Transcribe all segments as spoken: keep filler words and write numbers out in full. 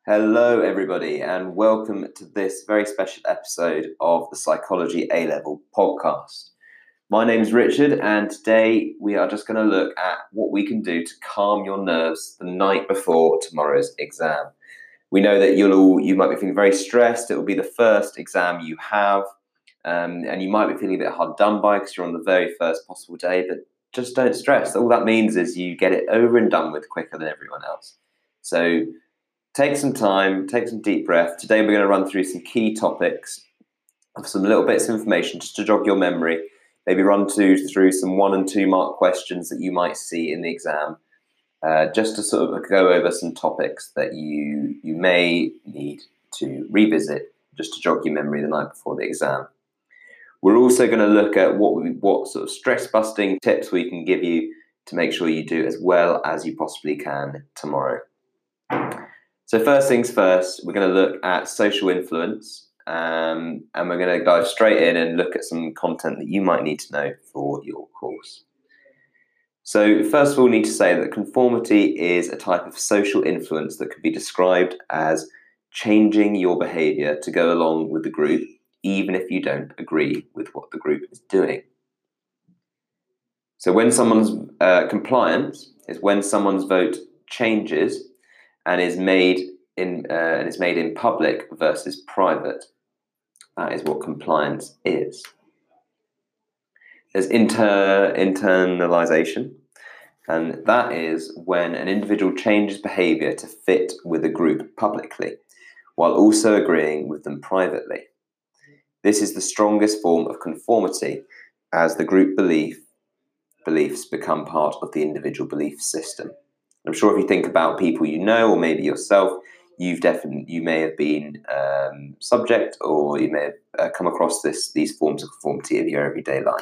Hello everybody and welcome to this very special episode of the Psychology A-Level podcast. My name is Richard and today we are just going to look at what we can do to calm your nerves the night before tomorrow's exam. We know that you'll all, you might be feeling very stressed. It will be the first exam you have um, and you might be feeling a bit hard done by because you're on the very first possible day, but just don't stress. All that means is you get it over and done with quicker than everyone else. So take some time, take some deep breath. Today we're going to run through some key topics of some little bits of information just to jog your memory. Maybe run to, through some one and two mark questions that you might see in the exam, uh, just to sort of go over some topics that you, you may need to revisit just to jog your memory the night before the exam. We're also going to look at what, we, what sort of stress-busting tips we can give you to make sure you do as well as you possibly can tomorrow. So first things first, we're going to look at social influence um, and we're going to dive straight in and look at some content that you might need to know for your course. So first of all, we need to say that conformity is a type of social influence that could be described as changing your behaviour to go along with the group, even if you don't agree with what the group is doing. So when someone's uh, compliance is when someone's vote changes and is made in uh, and is made in public versus private. That is what compliance is. There's inter internalization, and that is when an individual changes behaviour to fit with a group publicly, while also agreeing with them privately. This is the strongest form of conformity, as the group belief beliefs become part of the individual belief system. I'm sure if you think about people you know, or maybe yourself, you've definitely you may have been um, subject, or you may have uh, come across this these forms of conformity in your everyday life.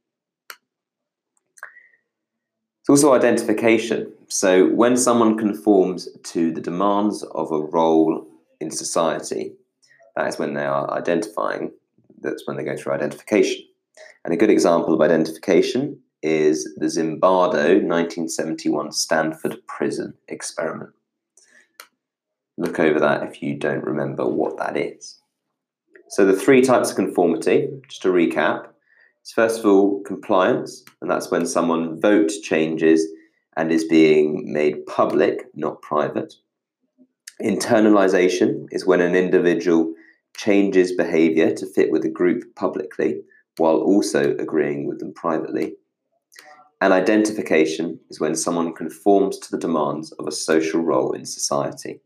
It's also identification. So when someone conforms to the demands of a role in society, that is when they are identifying. That's when they go through identification. And a good example of identification is the Zimbardo nineteen seventy-one Stanford Prison experiment. Look over that if you don't remember what that is. So the three types of conformity, just to recap, is first of all compliance, and that's when someone vote changes and is being made public, not private. Internalization is when an individual changes behavior to fit with a group publicly, while also agreeing with them privately. And identification is when someone conforms to the demands of a social role in society.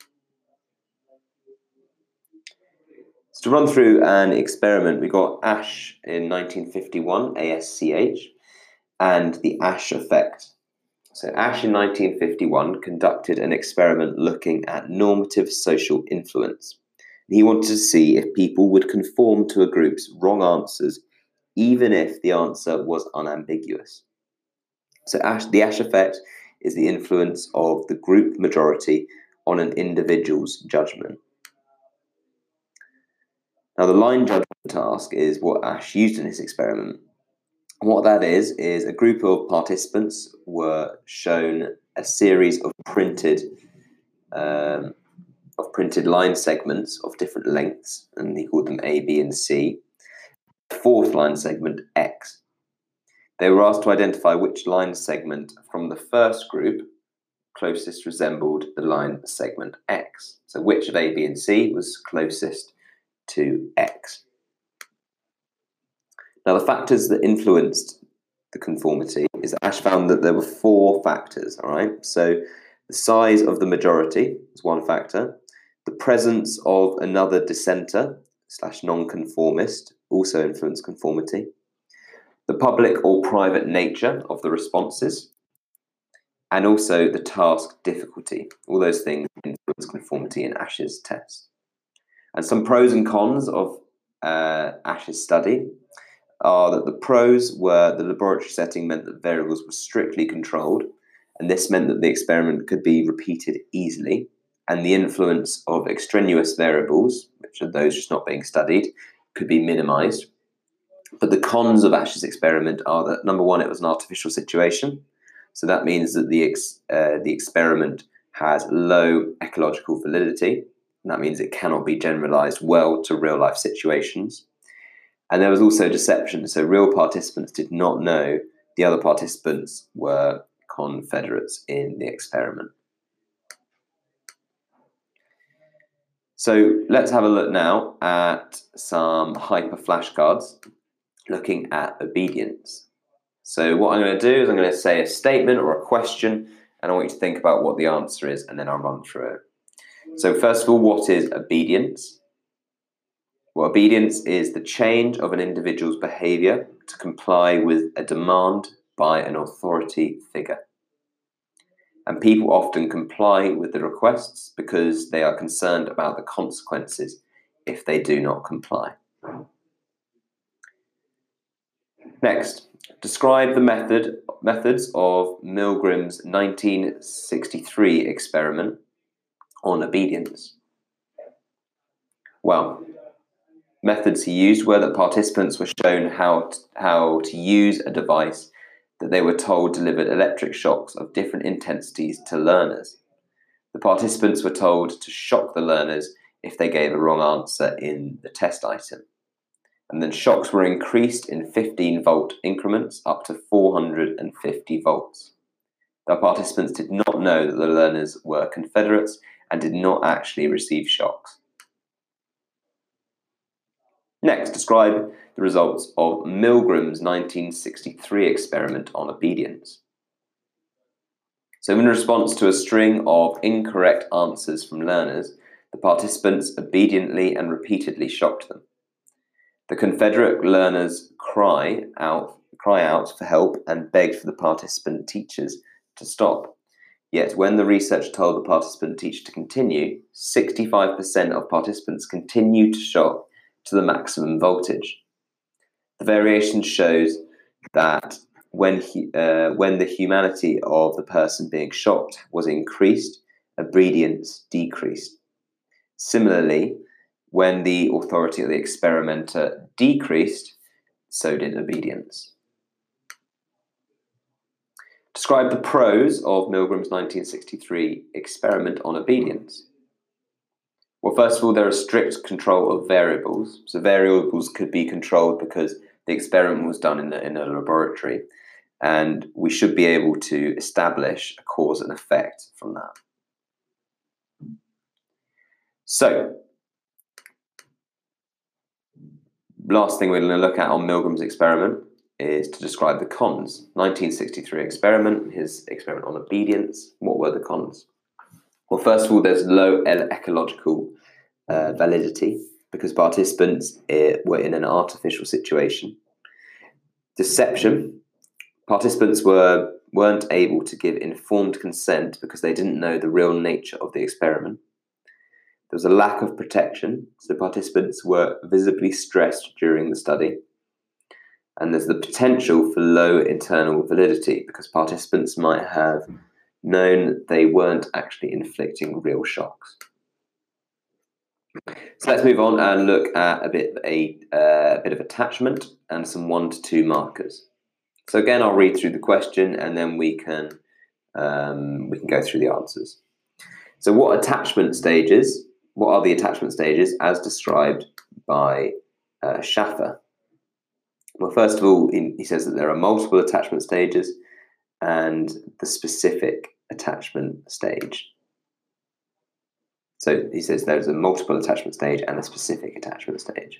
So to run through an experiment, we got Asch in nineteen fifty-one, A S C H, and the Asch effect. So Asch in nineteen fifty-one conducted an experiment looking at normative social influence. He wanted to see if people would conform to a group's wrong answers, even if the answer was unambiguous. So Asch, the Asch effect is the influence of the group majority on an individual's judgment. Now, the line judgment task is what Asch used in his experiment. What that is, is a group of participants were shown a series of printed, um, of printed line segments of different lengths, and he called them A, B, and C. The fourth line segment, X. They were asked to identify which line segment from the first group closest resembled the line segment X. So which of A, B, and C was closest to X. Now the factors that influenced the conformity is that Asch found that there were four factors, all right? So the size of the majority is one factor. The presence of another dissenter slash non-conformist also influenced conformity. The public or private nature of the responses, and also the task difficulty. All those things influence conformity in Asch's test. And some pros and cons of uh, Asch's study are that the pros were the laboratory setting meant that variables were strictly controlled, and this meant that the experiment could be repeated easily, and the influence of extraneous variables, which are those just not being studied, could be minimized. But the cons of Asch's experiment are that, number one, it was an artificial situation. So that means that the, ex, uh, the experiment has low ecological validity. and that means it cannot be generalized well to real life situations. And there was also deception, so real participants did not know the other participants were Confederates in the experiment. So let's have a look now at some hyper flashcards looking at obedience. So what I'm going to do is I'm going to say a statement or a question, and I want you to think about what the answer is, and then I'll run through it. So first of all, what is obedience? Well, obedience is the change of an individual's behaviour to comply with a demand by an authority figure. And people often comply with the requests because they are concerned about the consequences if they do not comply. Next, describe the method methods of Milgram's nineteen sixty-three experiment on obedience. Well, methods he used were that participants were shown how to, how to use a device that they were told delivered electric shocks of different intensities to learners. The participants were told to shock the learners if they gave a wrong answer in the test item. And then shocks were increased in fifteen volt increments up to four hundred fifty volts. The participants did not know that the learners were Confederates and did not actually receive shocks. Next, describe the results of Milgram's nineteen sixty-three experiment on obedience. So in response to a string of incorrect answers from learners, the participants obediently and repeatedly shocked them. The Confederate learners cry out, cry out for help and begged for the participant teachers to stop. Yet when the research told the participant teacher to continue, sixty-five percent of participants continued to shock to the maximum voltage. The variation shows that when, he, uh, when the humanity of the person being shocked was increased, obedience decreased. Similarly, when the authority of the experimenter decreased, so did obedience. Describe the pros of Milgram's nineteen sixty-three experiment on obedience. Well, first of all, there is strict control of variables. So variables could be controlled because the experiment was done in a, in a laboratory, and we should be able to establish a cause and effect from that. So, last thing we're going to look at on Milgram's experiment is to describe the cons. nineteen sixty-three experiment, his experiment on obedience. What were the cons? Well, first of all, there's low ecological uh, validity because participants uh, were in an artificial situation. Deception. Participants were, weren't able to give informed consent because they didn't know the real nature of the experiment. There was a lack of protection, so participants were visibly stressed during the study. And there's the potential for low internal validity because participants might have known they weren't actually inflicting real shocks. So let's move on and look at a bit of a, uh, a bit of attachment and some one to two markers. So again, I'll read through the question and then we can um, we can go through the answers. So what attachment stages? What are the attachment stages as described by uh, Schaffer? Well, first of all, he says that there are multiple attachment stages and the specific attachment stage. So he says there's a multiple attachment stage and a specific attachment stage.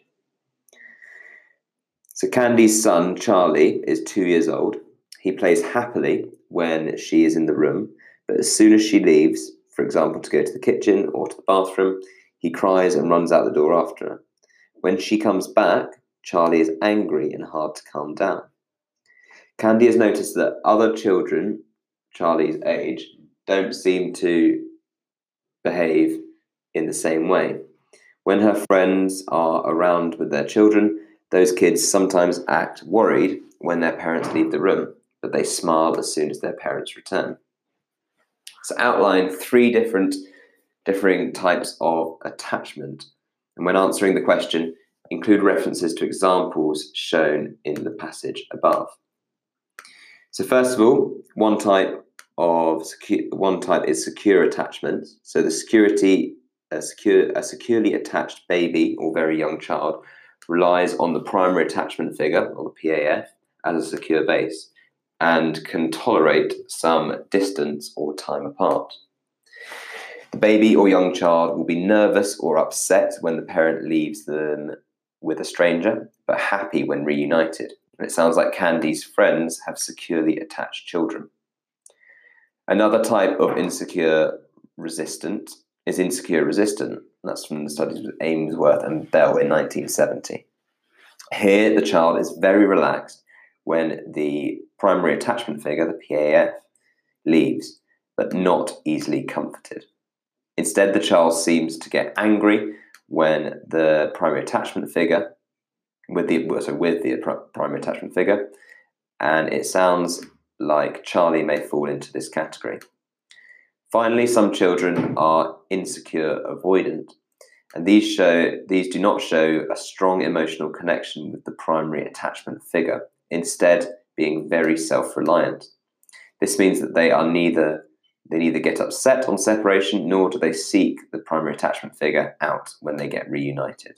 So Candy's son, Charlie, is two years old. He plays happily when she is in the room, but as soon as she leaves, for example, to go to the kitchen or to the bathroom, he cries and runs out the door after her. When she comes back, Charlie is angry and hard to calm down. Candy has noticed that other children, Charlie's age, don't seem to behave in the same way. When her friends are around with their children, those kids sometimes act worried when their parents leave the room, but they smile as soon as their parents return. So outline three different differing types of attachment. And when answering the question, include references to examples shown in the passage above. So first of all, one type of secu- one type is secure attachment. So the security a, secure, a securely attached baby or very young child relies on the primary attachment figure, or the P A F, as a secure base and can tolerate some distance or time apart. The baby or young child will be nervous or upset when the parent leaves them with a stranger, but happy when reunited. And it sounds like Candy's friends have securely attached children. Another type of insecure resistant is insecure resistant. That's from the studies of Ainsworth and Bell in nineteen seventy. Here, the child is very relaxed when the primary attachment figure, the P A F, leaves, but not easily comforted. Instead, the child seems to get angry when the primary attachment figure, with the so with the primary attachment figure, and it sounds like Charlie may fall into this category. Finally, some children are insecure avoidant, and these show these do not show a strong emotional connection with the primary attachment figure, instead being very self-reliant. This means that they are neither they neither get upset on separation, nor do they seek the primary attachment figure out when they get reunited.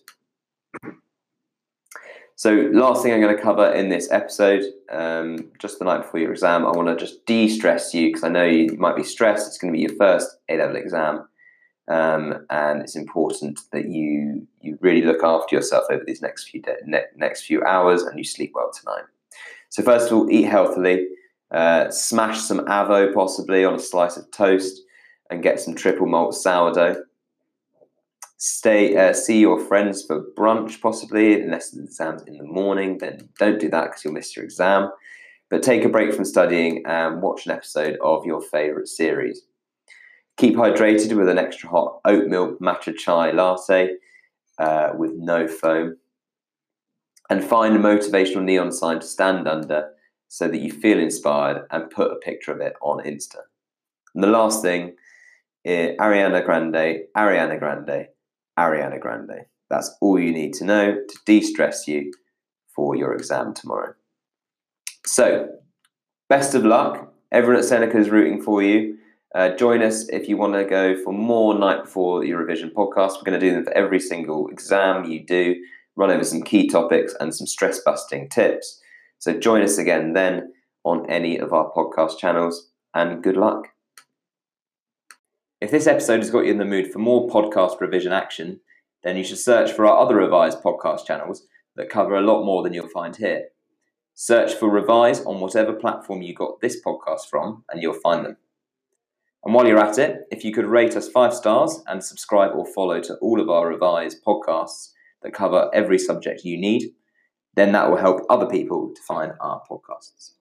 So last thing I'm going to cover in this episode, um, just the night before your exam, I want to just de-stress you, because I know you might be stressed. It's going to be your first A-level exam, um, and it's important that you you really look after yourself over these next few de- ne- next few hours, and you sleep well tonight. So first of all, eat healthily. Uh, smash some avo possibly on a slice of toast, and get some triple malt sourdough. Stay, uh, see your friends for brunch possibly, unless the exam's in the morning, then don't do that because you'll miss your exam. But take a break from studying and watch an episode of your favourite series. Keep hydrated with an extra hot oat milk matcha chai latte uh, with no foam. And find a motivational neon sign to stand under so that you feel inspired, and put a picture of it on Insta. And the last thing, is Ariana Grande, Ariana Grande, Ariana Grande. That's all you need to know to de-stress you for your exam tomorrow. So, best of luck. Everyone at Seneca is rooting for you. Uh, join us if you want to go for more night before your revision podcasts. We're going to do them for every single exam you do, run over some key topics and some stress-busting tips. So join us again then on any of our podcast channels, and good luck. If this episode has got you in the mood for more podcast revision action, then you should search for our other Revise podcast channels that cover a lot more than you'll find here. Search for Revise on whatever platform you got this podcast from, and you'll find them. And while you're at it, if you could rate us five stars and subscribe or follow to all of our Revise podcasts that cover every subject you need, then that will help other people to find our podcasts.